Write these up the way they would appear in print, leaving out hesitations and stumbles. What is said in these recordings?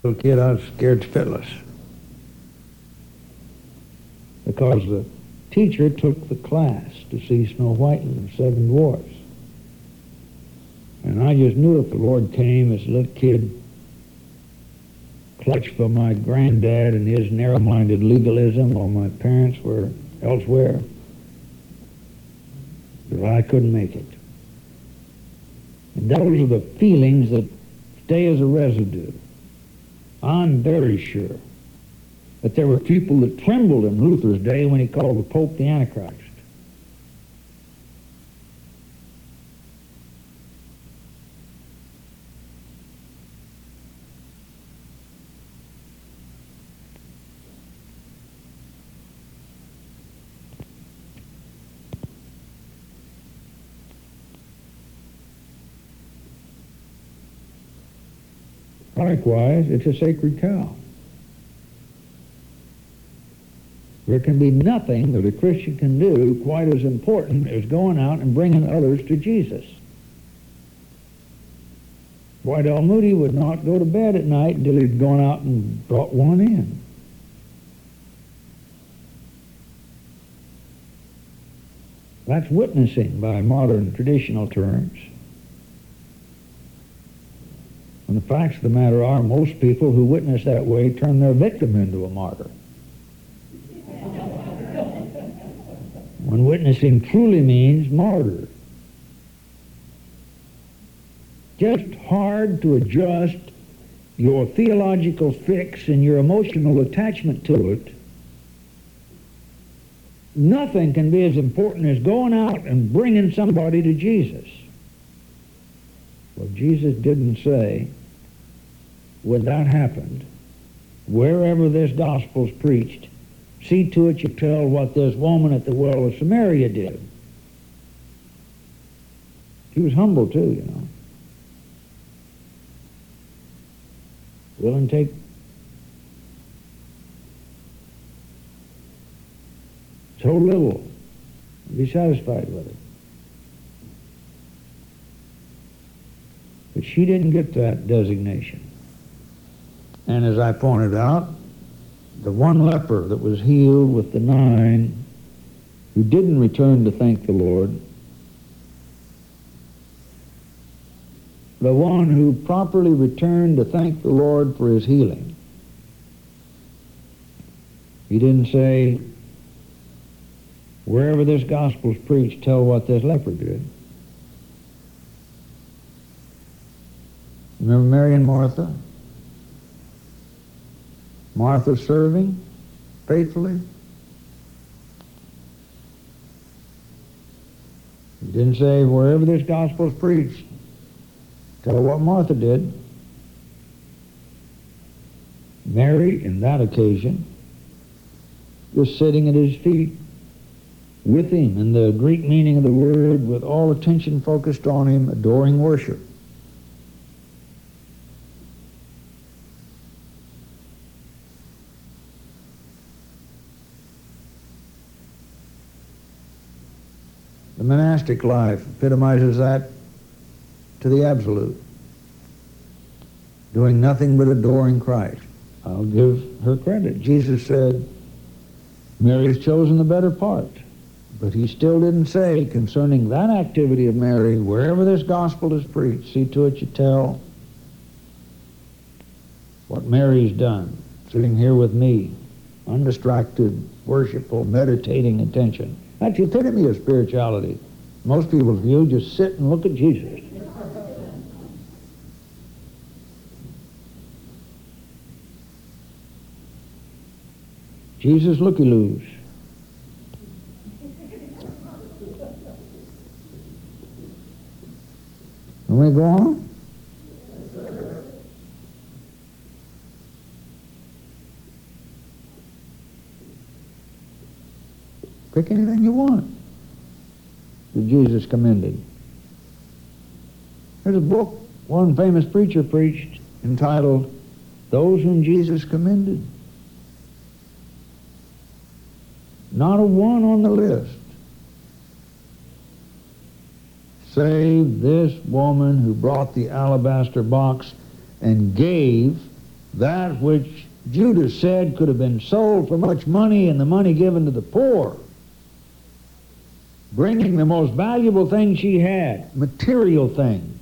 Little kid, I was scared spitless because the teacher took the class to see Snow White and the Seven Dwarfs. And I just knew if the Lord came as a little kid, clutched by my granddad and his narrow-minded legalism while my parents were elsewhere, that I couldn't make it. And those are the feelings that stay as a residue. I'm very sure that there were people that trembled in Luther's day when he called the Pope the Antichrist. Likewise, it's a sacred cow. There can be nothing that a Christian can do quite as important as going out and bringing others to Jesus. Dwight L. Moody would not go to bed at night until he'd gone out and brought one in. That's witnessing by modern traditional terms. And the facts of the matter are, most people who witness that way turn their victim into a martyr. When witnessing truly means martyr. Just hard to adjust your theological fix and your emotional attachment to it. Nothing can be as important as going out and bringing somebody to Jesus. Well, Jesus didn't say, when that happened, wherever this gospel's preached, see to it you tell what this woman at the well of Samaria did. She was humble too, you know. Willing to take so little and be satisfied with it. But she didn't get that designation. And as I pointed out, the one leper that was healed with the 9 who didn't return to thank the Lord, the one who properly returned to thank the Lord for his healing, he didn't say, wherever this gospel's preached, tell what this leper did. Remember Mary and Martha? Martha serving faithfully. He didn't say, wherever this gospel is preached, tell what Martha did. Mary, in that occasion, was sitting at his feet with him, in the Greek meaning of the word, with all attention focused on him, adoring worship. The monastic life epitomizes that to the absolute. Doing nothing but adoring Christ. I'll give her credit. Jesus said, Mary has chosen the better part. But he still didn't say concerning that activity of Mary, wherever this gospel is preached, see to it you tell what Mary's done, sitting here with me, undistracted, worshipful, meditating attention. That's the epitome of spirituality. Most people's view, just sit and look at Jesus. Jesus looky-loos. Can we go on? Pick anything you want that Jesus commended. There's a book one famous preacher preached entitled, Those Whom Jesus Commended. Not a one on the list save this woman who brought the alabaster box and gave that which Judas said could have been sold for much money and the money given to the poor, bringing the most valuable thing she had, material things,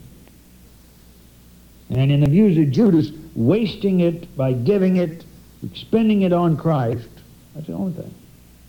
and in the views of Judas, wasting it by giving it, expending it on Christ. That's the only thing.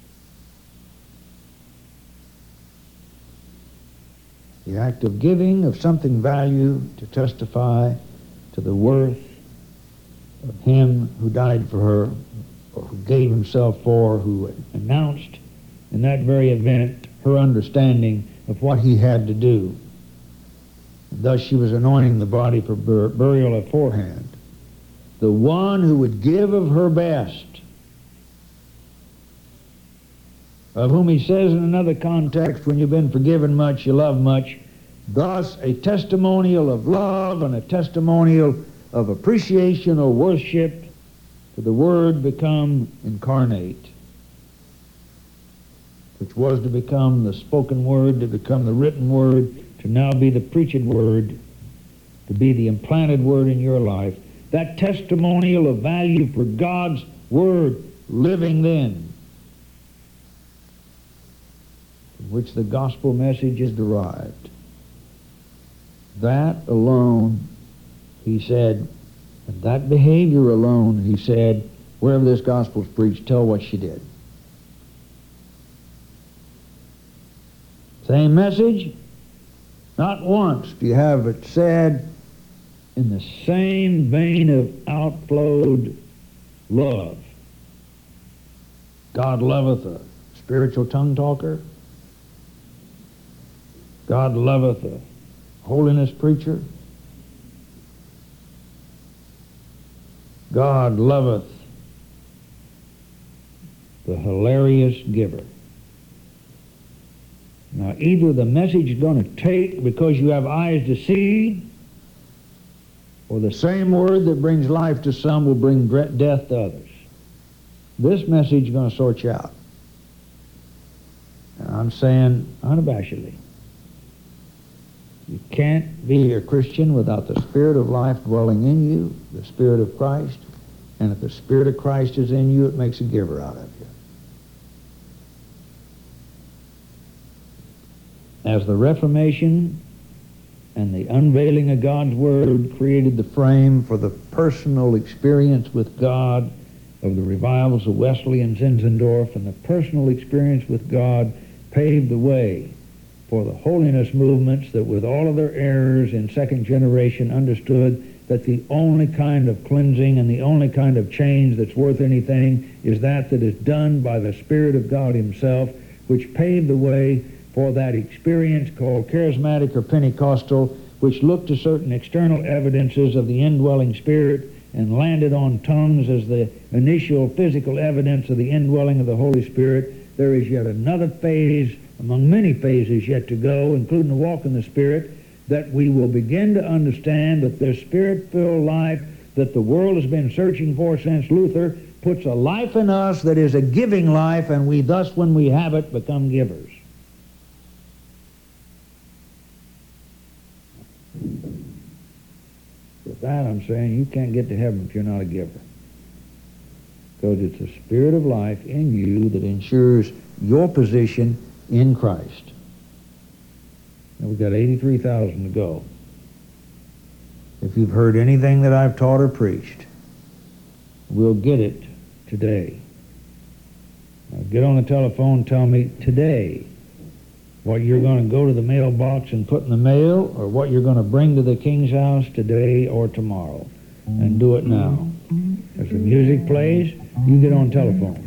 The act of giving of something value to testify to the worth of him who died for her, or who gave himself for, who announced in that very event her understanding of what he had to do. Thus she was anointing the body for burial aforehand. The one who would give of her best, of whom he says in another context, when you've been forgiven much, you love much. Thus a testimonial of love and a testimonial of appreciation or worship to the Word become incarnate, which was to become the spoken Word, to become the written Word, to now be the preached Word, to be the implanted Word in your life. That testimonial of value for God's Word living then, from which the gospel message is derived. That alone, he said, and that behavior alone, he said, wherever this gospel is preached, tell what she did. Same message, not once do you have it said in the same vein of outflowed love. God loveth a spiritual tongue talker. God loveth a holiness preacher. God loveth the hilarious giver. Now, either the message is going to take because you have eyes to see, or the same word that brings life to some will bring death to others. This message is going to sort you out. And I'm saying unabashedly, you can't be a Christian without the Spirit of life dwelling in you, the Spirit of Christ. And if the Spirit of Christ is in you, it makes a giver out of you. As the Reformation and the unveiling of God's Word created the frame for the personal experience with God of the revivals of Wesley and Zinzendorf, and the personal experience with God paved the way for the holiness movements that, with all of their errors in second generation, understood that the only kind of cleansing and the only kind of change that's worth anything is that is done by the Spirit of God Himself, which paved the way for that experience called charismatic or Pentecostal, which looked to certain external evidences of the indwelling Spirit and landed on tongues as the initial physical evidence of the indwelling of the Holy Spirit. There is yet another phase among many phases yet to go, including the walk in the Spirit, that we will begin to understand that this Spirit-filled life that the world has been searching for since Luther puts a life in us that is a giving life, and we thus, when we have it, become givers. With that, I'm saying you can't get to heaven if you're not a giver, because it's the Spirit of life in you that ensures your position in Christ. Now, we've got 83,000 to go. If you've heard anything that I've taught or preached, we'll get it today. Now, get on the telephone, tell me today what you're going to go to the mailbox and put in the mail, or what you're going to bring to the King's house today or tomorrow. And do it now. As the music plays, you get on telephone.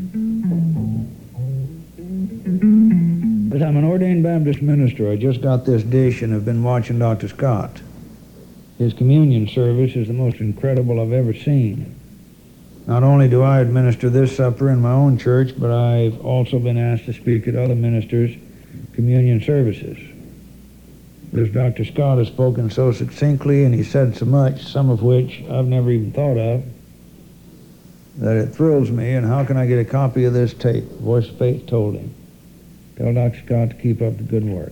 But I'm an ordained Baptist minister. I just got this dish and have been watching Dr. Scott. His communion service is the most incredible I've ever seen. Not only do I administer this supper in my own church, but I've also been asked to speak at other ministers' communion services. As Dr. Scott has spoken so succinctly, and he said so much, some of which I've never even thought of, that it thrills me. And how can I get a copy of this tape? Voice of Faith told him, tell Dr. Scott to keep up the good work.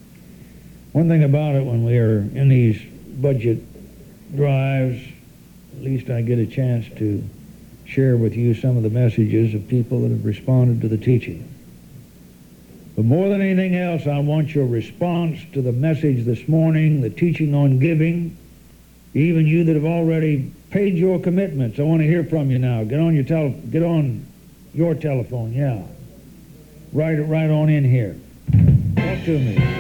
One thing about it, when we are in these budget drives, at least I get a chance to share with you some of the messages of people that have responded to the teaching. But more than anything else, I want your response to the message this morning, the teaching on giving. Even you that have already paid your commitments, I want to hear from you now. Get on your telephone, yeah. Write it right on in here. Talk to me.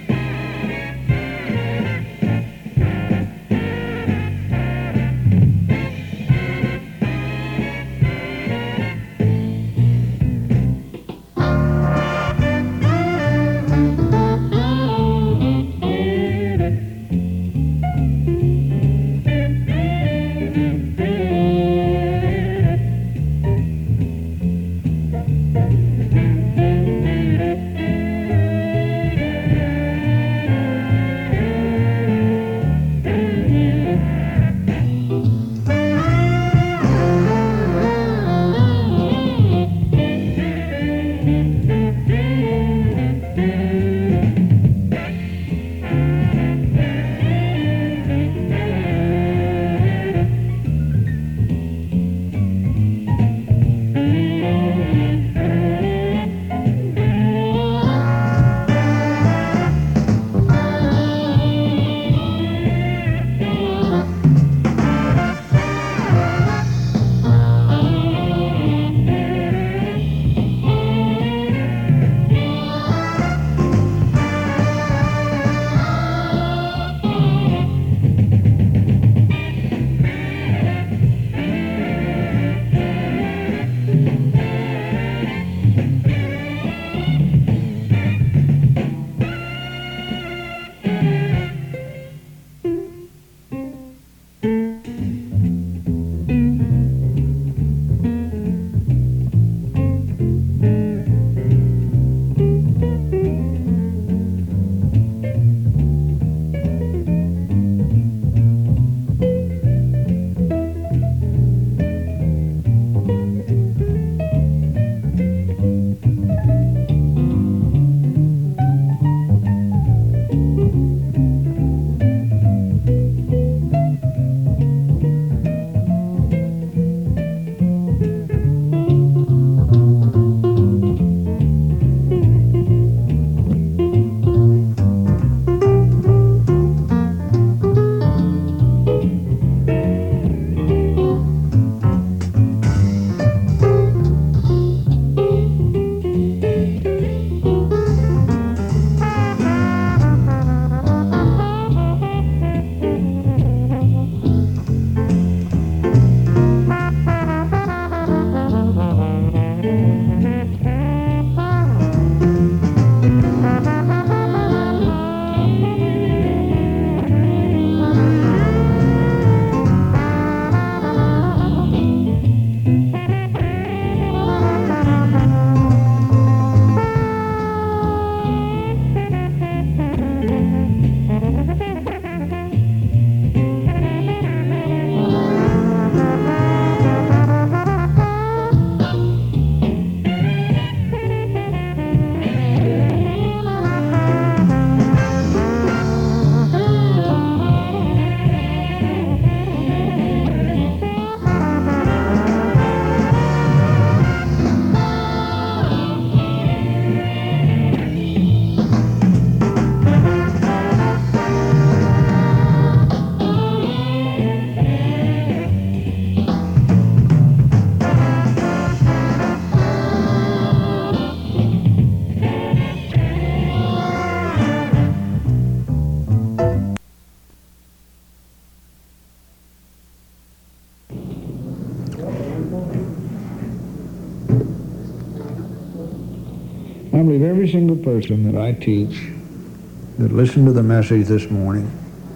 I believe every single person that I teach that listened to the message this morning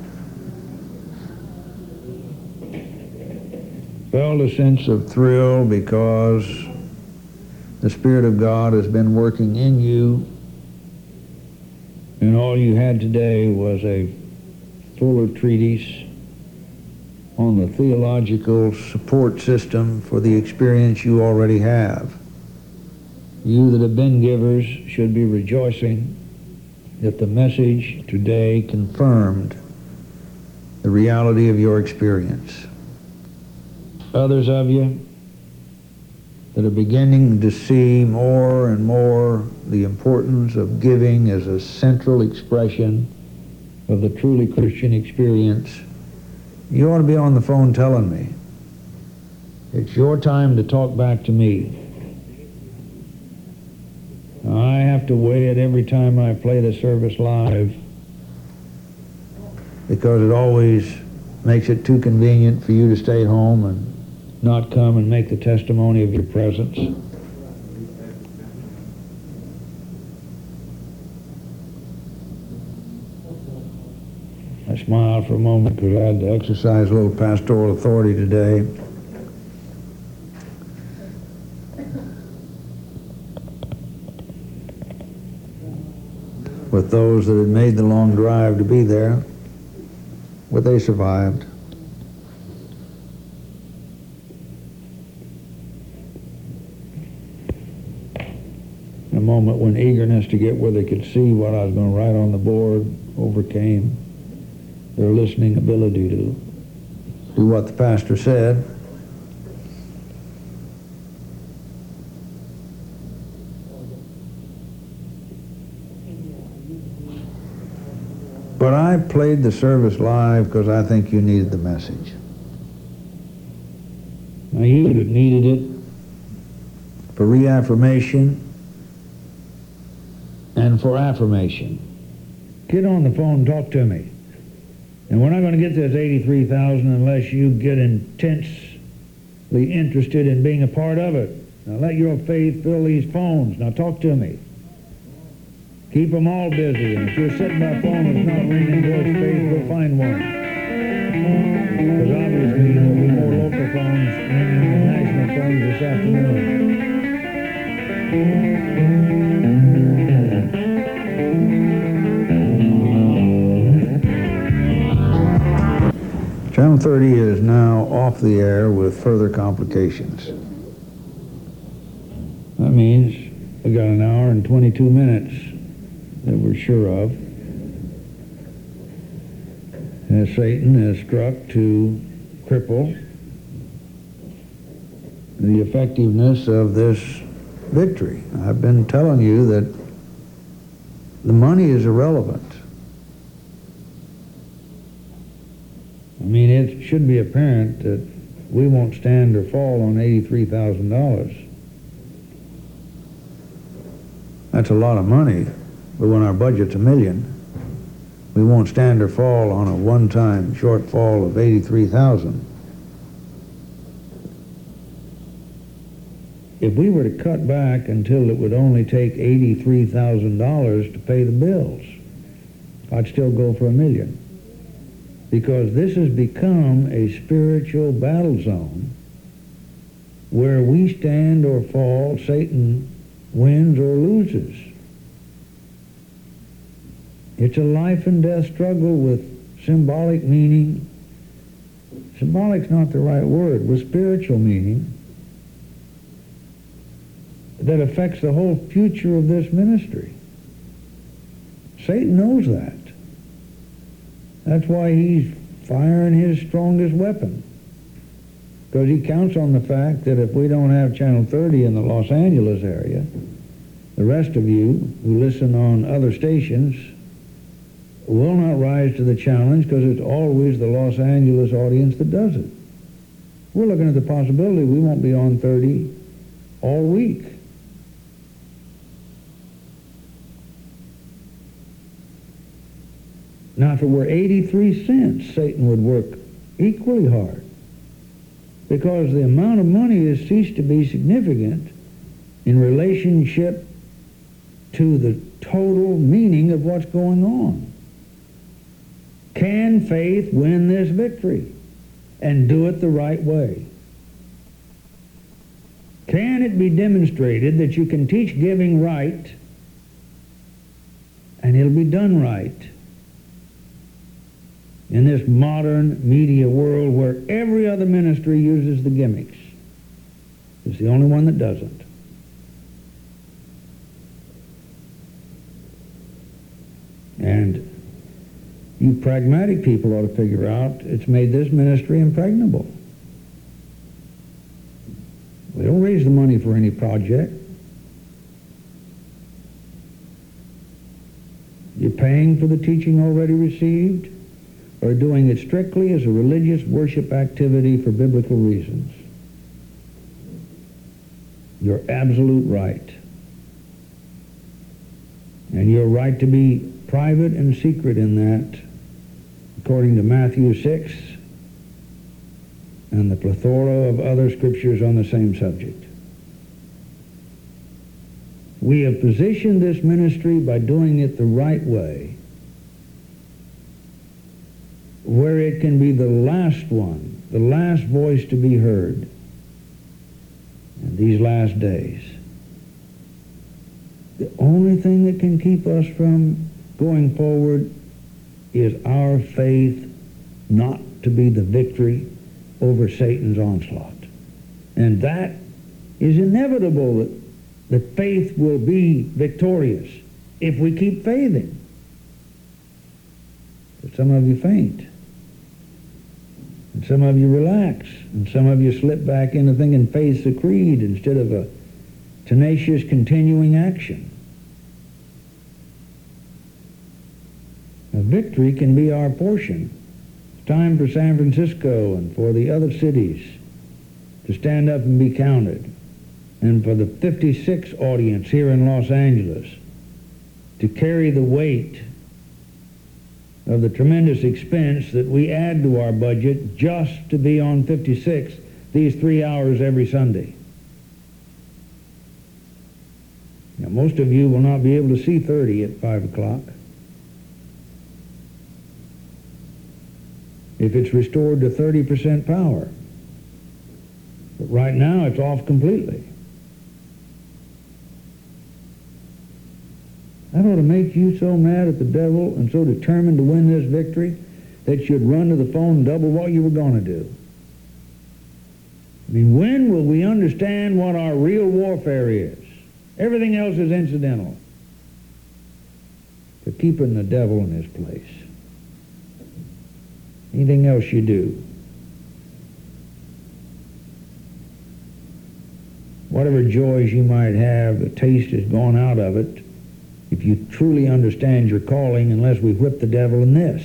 felt a sense of thrill because the Spirit of God has been working in you, and all you had today was a fuller treatise on the theological support system for the experience you already have. You that have been givers should be rejoicing that the message today confirmed the reality of your experience. others of you that are beginning to see more and more the importance of giving as a central expression of the truly Christian experience, you ought to be on the phone telling me. It's your time to talk back to me. I have to weigh it every time I play the service live because it always makes it too convenient for you to stay home and not come and make the testimony of your presence. I smiled for a moment because I had to exercise a little pastoral authority today. With those that had made the long drive to be there, but they survived. A moment when eagerness to get where they could see what I was going to write on the board overcame their listening ability to do what the pastor said. But I played the service live because I think you needed the message. Now you needed it for reaffirmation and for affirmation. Get on the phone and talk to me. And we're not going to get this 83,000 unless you get intensely interested in being a part of it. Now let your faith fill these phones. Now talk to me. Keep them all busy. And if you're sitting by a phone that's not ringing, George faith, we'll find one. Because obviously there'll be more local phones ringing than national phones this afternoon. Channel 30 is now off the air with further complications. That means we got an hour and 22 minutes that we're sure of, as Satan has struck to cripple the effectiveness of this victory. I've been telling you that the money is irrelevant. I mean, it should be apparent that we won't stand or fall on $83,000. That's a lot of money. But when our budget's $1 million, we won't stand or fall on a one-time shortfall of $83,000. If we were to cut back until it would only take $83,000 to pay the bills, I'd still go for $1 million. Because this has become a spiritual battle zone where we stand or fall, Satan wins or loses. It's a life and death struggle with symbolic meaning. Symbolic's not the right word, with spiritual meaning that affects the whole future of this ministry. Satan knows that. That's why he's firing his strongest weapon. Because he counts on the fact that if we don't have Channel 30 in the Los Angeles area, the rest of you who listen on other stations will not rise to the challenge because it's always the Los Angeles audience that does it. We're looking at the possibility we won't be on 30 all week. Now, if it were 83 cents, Satan would work equally hard because the amount of money has ceased to be significant in relationship to the total meaning of what's going on. Can faith win this victory and do it the right way? Can it be demonstrated that you can teach giving right and it'll be done right? In this modern media world where every other ministry uses the gimmicks. It's the only one that doesn't. And you pragmatic people ought to figure out it's made this ministry impregnable. don't raise the money for any project. You're paying for the teaching already received, or doing it strictly as a religious worship activity for biblical reasons. Your absolute right. And your right to be private and secret in that, according to Matthew 6 and the plethora of other scriptures on the same subject. We have positioned this ministry by doing it the right way, where it can be the last one, the last voice to be heard in these last days. The only thing that can keep us from going forward is our faith not to be the victory over Satan's onslaught. And that is inevitable, that faith will be victorious if we keep faithing. But some of you faint. And some of you relax. And some of you slip back into thinking faith's a creed instead of a tenacious continuing action. Now, victory can be our portion. It's time for San Francisco and for the other cities to stand up and be counted, and for the 56 audience here in Los Angeles to carry the weight of the tremendous expense that we add to our budget just to be on 56 these 3 hours every Sunday. Now, most of you will not be able to see 30 at 5 o'clock. If it's restored to 30% power. But right now it's off completely. That ought to make you so mad at the devil and so determined to win this victory that you'd run to the phone and double what you were going to do. I mean, when will we understand what our real warfare is? Everything else is incidental to keeping the devil in his place. Anything else you do, whatever joys you might have, the taste has gone out of it if you truly understand your calling, unless we whip the devil in this.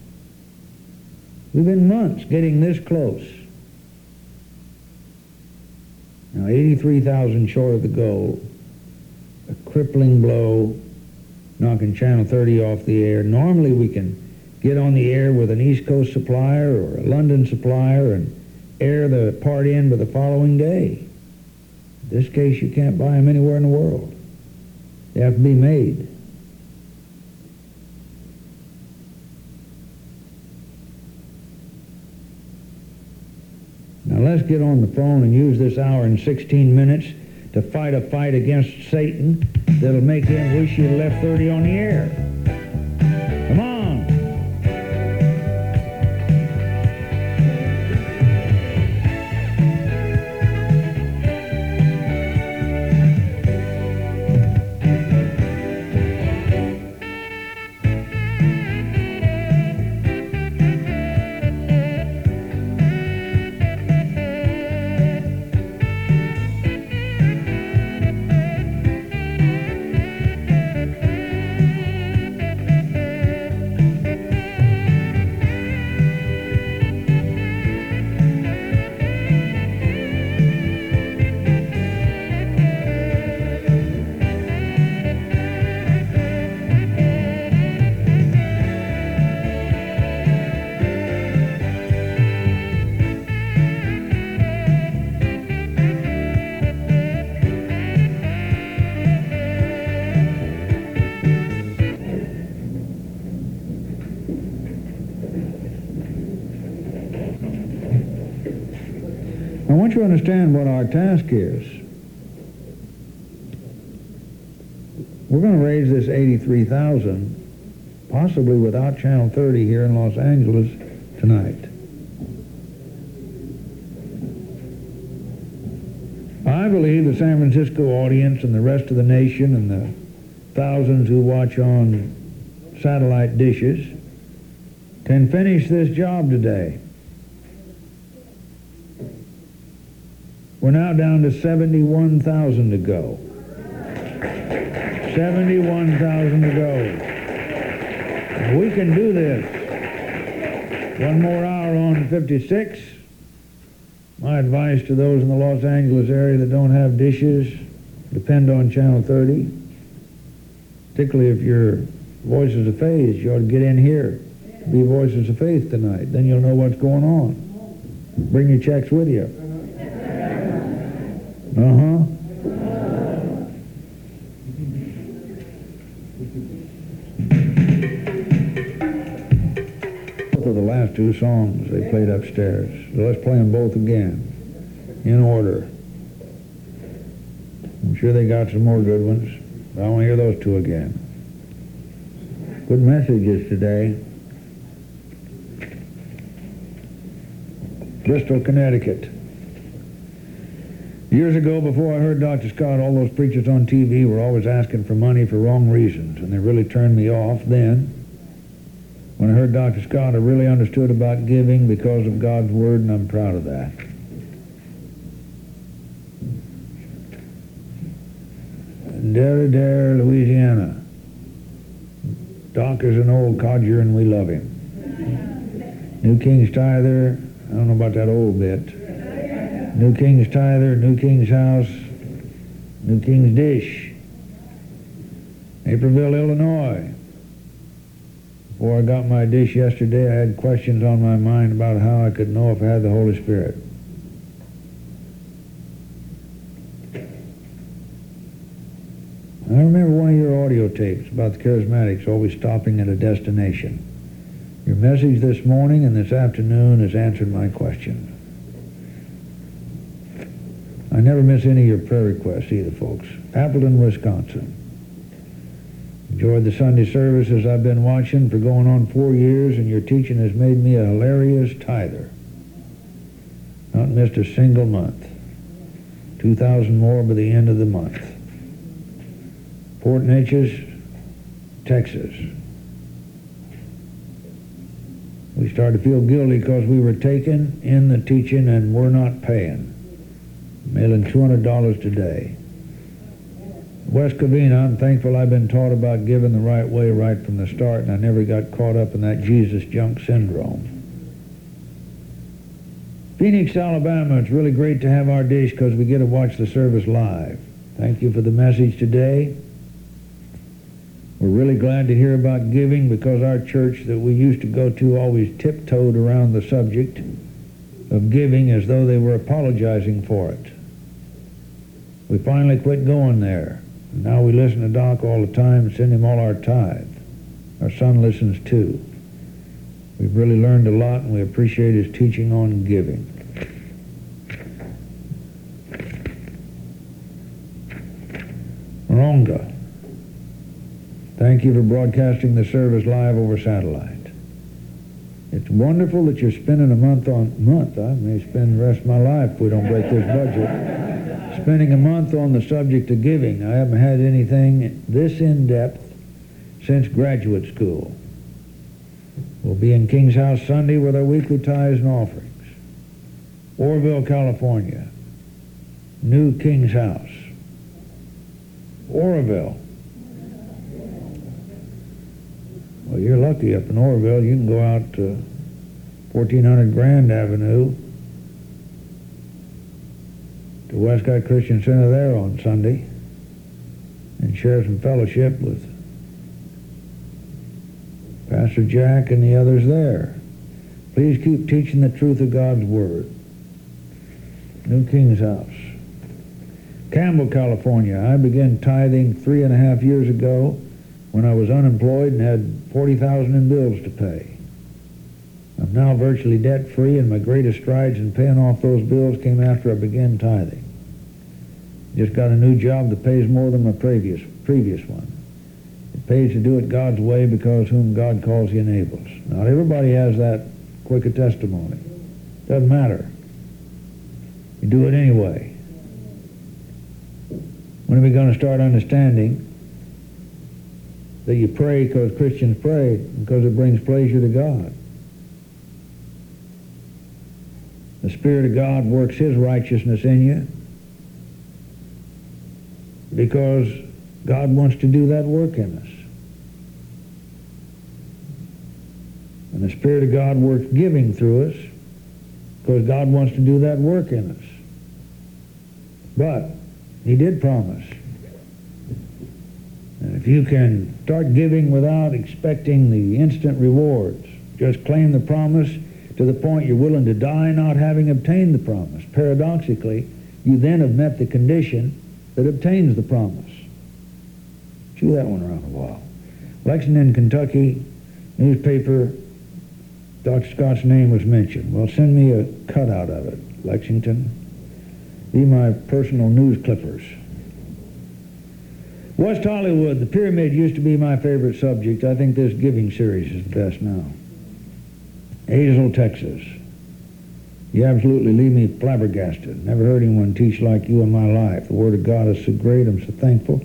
We've been months getting this close. Now, 83,000 short of the goal, a crippling blow, knocking Channel 30 off the air. Normally we can get on the air with an East Coast supplier or a London supplier and air the part in by the following day. In this case, you can't buy them anywhere in the world. They have to be made. Now let's get on the phone and use this hour and 16 minutes to fight a fight against Satan that'll make him wish you'd left 30 on the air. Come on. I want you to understand what our task is. We're going to raise this 83,000, possibly without Channel 30 here in Los Angeles tonight. I believe the San Francisco audience and the rest of the nation and the thousands who watch on satellite dishes can finish this job today. We're now down to 71,000 to go. 71,000 to go. We can do this. One more hour on 56. My advice to those in the Los Angeles area that don't have dishes, depend on Channel 30. Particularly if you're Voices of Faith, you ought to get in here. Be Voices of Faith tonight. Then you'll know what's going on. Bring your checks with you. Uh-huh. Both of the last two songs they played upstairs. So let's play them both again, in order. I'm sure they got some more good ones, but I want to hear those two again. Good messages today. Bristol, Connecticut. Years ago, before I heard Dr. Scott, all those preachers on TV were always asking for money for wrong reasons, and they really turned me off then. When I heard Dr. Scott, I really understood about giving because of God's Word, and I'm proud of that. Dare, Louisiana. Doc is an old codger, and we love him. New King's Tither, I don't know about that old bit. New King's Tither, New King's House, New King's Dish. Naperville, Illinois. Before I got my dish yesterday, I had questions on my mind about how I could know if I had the Holy Spirit. I remember one of your audio tapes about the charismatics always stopping at a destination. Your message this morning and this afternoon has answered my question. I never miss any of your prayer requests either, folks. Appleton, Wisconsin. Enjoyed the Sunday services I've been watching for going on 4 years, and your teaching has made me a hilarious tither. Not missed a single month. 2,000 more by the end of the month. Port Neches, Texas. We started to feel guilty because we were taking in the teaching and we're not paying. Mailing $200 today. West Covina, I'm thankful I've been taught about giving the right way right from the start, and I never got caught up in that Jesus junk syndrome. Phoenix, Alabama, it's really great to have our dish because we get to watch the service live. Thank you for the message today. We're really glad to hear about giving because our church that we used to go to always tiptoed around the subject of giving as though they were apologizing for it. We finally quit going there. Now we listen to Doc all the time and send him all our tithe. Our son listens too. We've really learned a lot, and we appreciate his teaching on giving. Moronga. Thank you for broadcasting the service live over satellite. It's wonderful that you're spending a month. I may spend the rest of my life if we don't break this budget. Spending a month on the subject of giving. I haven't had anything this in-depth since graduate school. We'll be in King's House Sunday with our weekly tithes and offerings. Oroville, California. New King's House. Oroville. Well, you're lucky up in Oroville. You can go out to 1400 Grand Avenue to Westcott Christian Center there on Sunday and share some fellowship with Pastor Jack and the others there. Please keep teaching the truth of God's Word. New King's House. Campbell, California. I began tithing 3.5 years ago when I was unemployed and had $40,000 in bills to pay. I'm now virtually debt-free, and my greatest strides in paying off those bills came after I began tithing. Just got a new job that pays more than my previous one. It pays to do it God's way because whom God calls he enables. Not everybody has that quick a testimony. Doesn't matter. You do it anyway. When are we going to start understanding that you pray because Christians pray because it brings pleasure to God? The Spirit of God works His righteousness in you, because God wants to do that work in us. And the Spirit of God works giving through us, because God wants to do that work in us. But He did promise. And if you can start giving without expecting the instant rewards, just claim the promise to the point you're willing to die not having obtained the promise. Paradoxically, you then have met the condition that obtains the promise. Chew that one around a while. Lexington, Kentucky, newspaper, Dr. Scott's name was mentioned. Well, send me a cutout of it, Lexington. Be my personal news clippers. West Hollywood, the pyramid used to be my favorite subject. I think this giving series is the best now. Hazel, Texas. You absolutely leave me flabbergasted. Never heard anyone teach like you in my life. The Word of God is so great. I'm so thankful.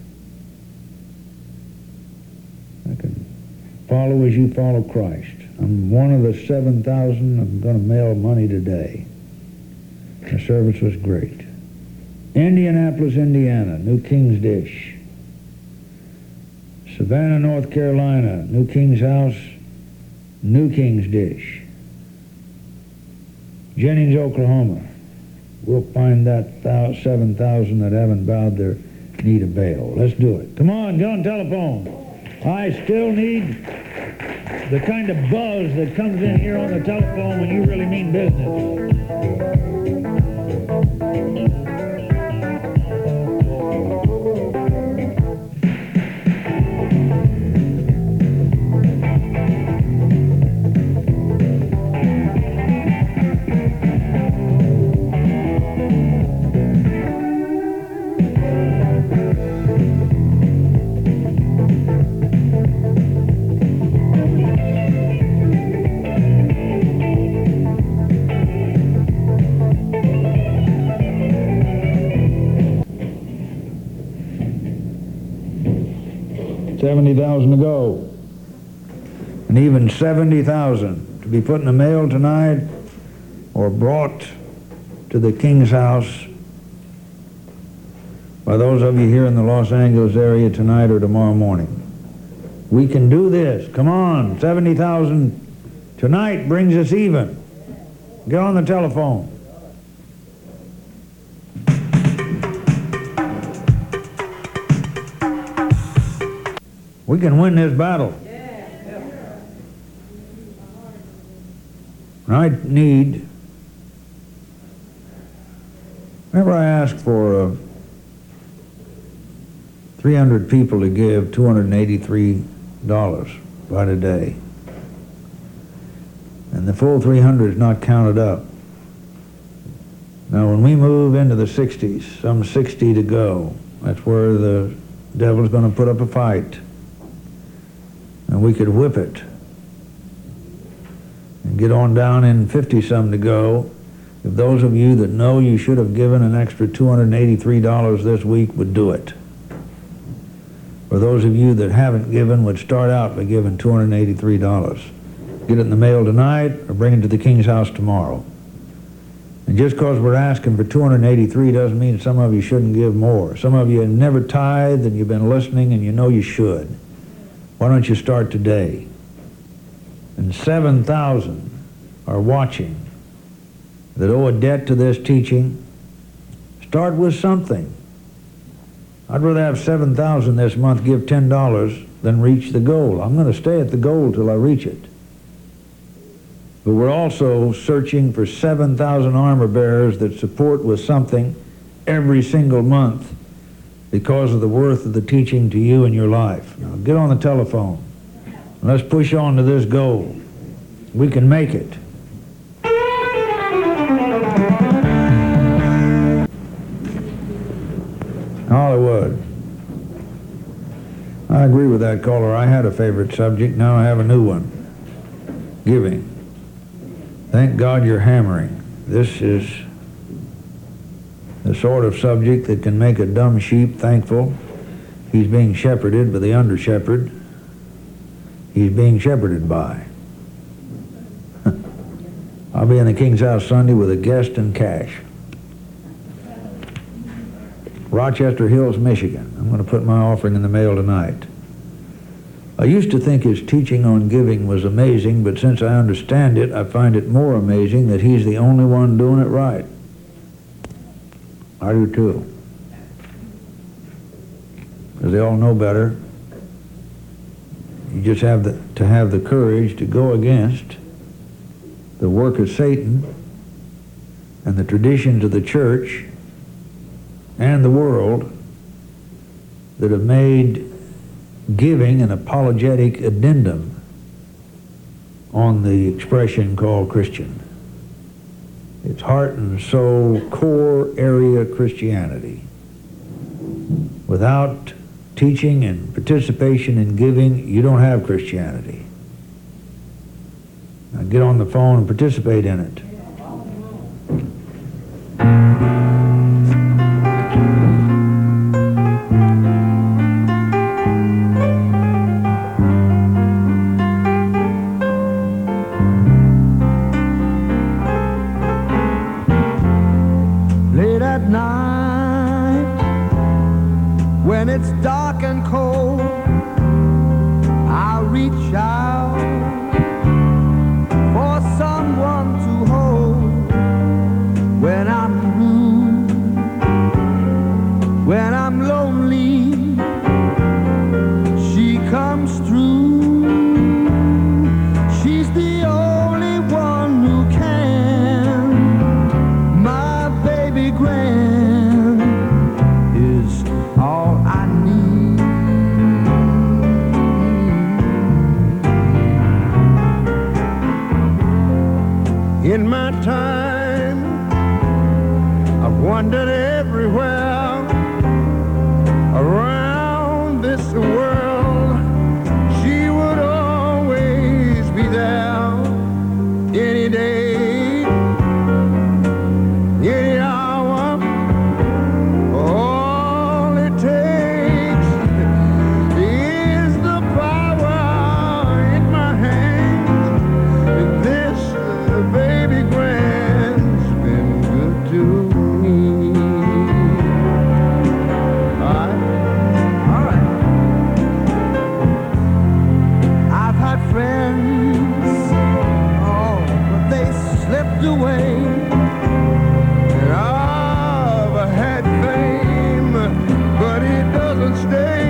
I can follow as you follow Christ. I'm one of the 7,000. I'm going to mail money today. The service was great. Indianapolis, Indiana, New King's Dish. Savannah, North Carolina, New King's House, New King's Dish. Jennings, Oklahoma. We'll find that 7,000 that haven't bowed their knee to Baal. Let's do it. Come on, get on telephone. I still need the kind of buzz that comes in here on the telephone when you really mean business. $70,000 to go, and even $70,000 to be put in the mail tonight or brought to the King's house by those of you here in the Los Angeles area tonight or tomorrow morning. We can do this. Come on, 70,000 tonight brings us even. Get on the telephone. We can win this battle. I need, remember I asked for 300 people to give $283 by today. And the full 300 is not counted up. Now when we move into the 60s, some 60 to go, that's where the devil's going to put up a fight. And we could whip it and get on down in 50-some to go. If those of you that know you should have given an extra $283 this week would do it. Or those of you that haven't given would start out by giving $283. Get it in the mail tonight or bring it to the King's house tomorrow. And just because we're asking for $283 doesn't mean some of you shouldn't give more. Some of you have never tithed and you've been listening and you know you should. Why don't you start today? And 7,000 are watching that owe a debt to this teaching. Start with something. I'd rather have 7,000 this month give $10 than reach the goal. I'm going to stay at the goal till I reach it. But we're also searching for 7,000 armor bearers that support with something every single month because of the worth of the teaching to you in your life. Now get on the telephone. Let's push on to this goal. We can make it. Hollywood. I agree with that caller. I had a favorite subject. Now I have a new one. Giving. Thank God you're hammering. This is the sort of subject that can make a dumb sheep thankful. He's being shepherded by the under-shepherd he's being shepherded by. I I'll be in the King's House Sunday with a guest and cash. Rochester Hills, Michigan. I'm going to put my offering in the mail tonight. I used to think his teaching on giving was amazing, but since I understand it, I find it more amazing that he's the only one doing it right. I do too. Because they all know better. You just have to have the courage to go against the work of Satan and the traditions of the church and the world that have made giving an apologetic addendum on the expression called Christian. It's heart and soul, core area Christianity. Without teaching and participation in giving, you don't have Christianity. Now get on the phone and participate in it. Late at night, when it's dark and cold, I'll reach out for someone to hold. When I'm blue, when I'm lonely, she comes through. She's the only one who can. My baby Gran is all I need. In my time, I've wandered everywhere around this world. She would always be there, any day, any hour. All it takes is the power in my hands. And this baby Gran's been good to me. All right. I've had friends, oh, but they slipped away. And I've had fame, but it doesn't stay.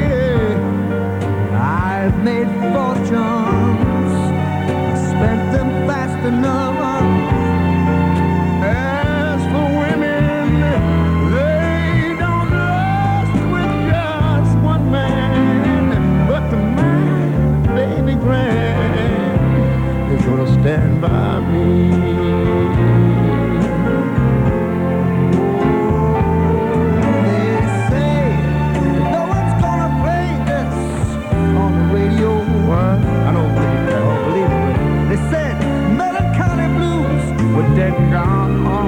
I've made fortunes, spent them fast enough. As for women, they don't last with just one man. But my baby Gran is gonna stand by me. They say no one's gonna play this on the radio. What? I don't believe that. I don't believe it. They said melancholy blues were dead and gone.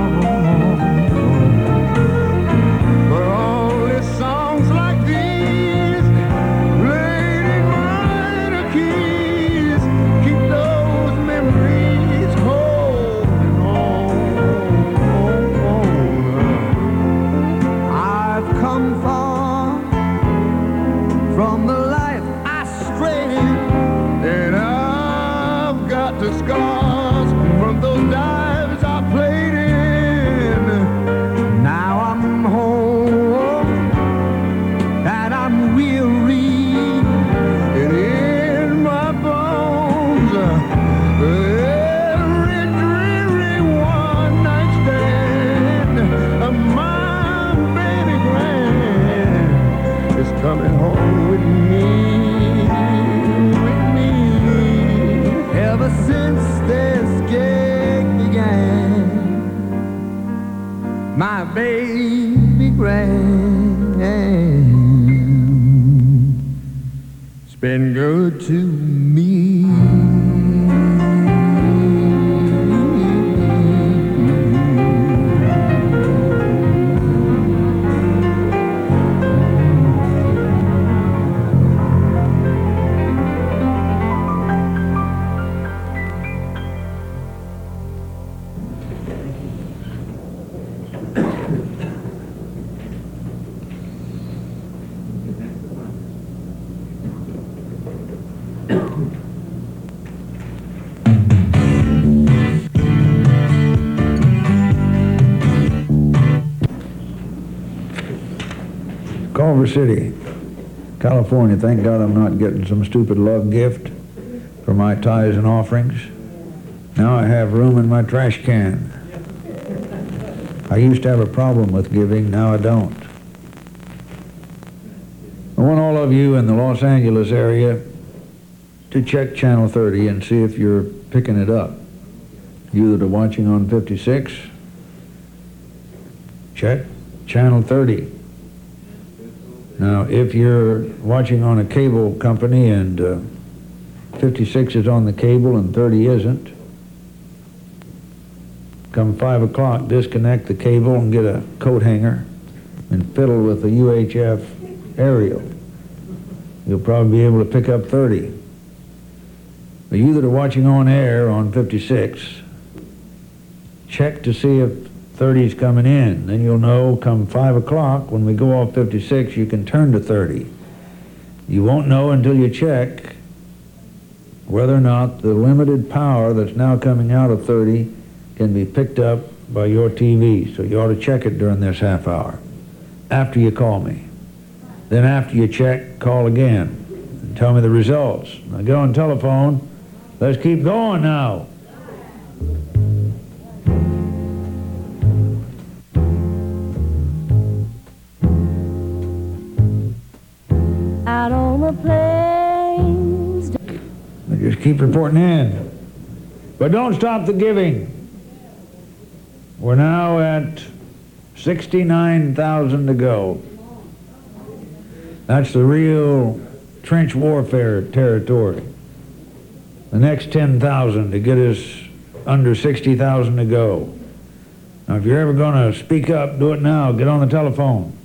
But only songs like these, played in minor keys, keep those memories holding on. I've come far from the life I strayed, and I've got the scars from those dives I played in. Now I'm home and I'm weary, and in my bones every dreary one night stand. My baby Gran is coming home with me. Ever since this gig began, my baby Gran's been good to me. Culver City, California. Thank God I'm not getting some stupid love gift for my tithes and offerings. Now I have room in my trash can. I used to have a problem with giving, now I don't. I want all of you in the Los Angeles area to check Channel 30 and see if you're picking it up. You that are watching on 56, check Channel 30. Now, if you're watching on a cable company and 56 is on the cable and 30 isn't, come 5 o'clock, disconnect the cable and get a coat hanger and fiddle with the UHF aerial. You'll probably be able to pick up 30. But you that are watching on air on 56, check to see if 30 is coming in. Then you'll know come 5 o'clock when we go off 56 you can turn to 30. You won't know until you check whether or not the limited power that's now coming out of 30 can be picked up by your TV. So you ought to check it during this half hour after you call me. Then after you check, call again and tell me the results. Now get on telephone. Let's keep going now. Out on the plains. Just keep reporting in. But don't stop the giving. We're now at 69,000 to go. That's the real trench warfare territory. The next 10,000 to get us under 60,000 to go. Now, if you're ever going to speak up, do it now. Get on the telephone.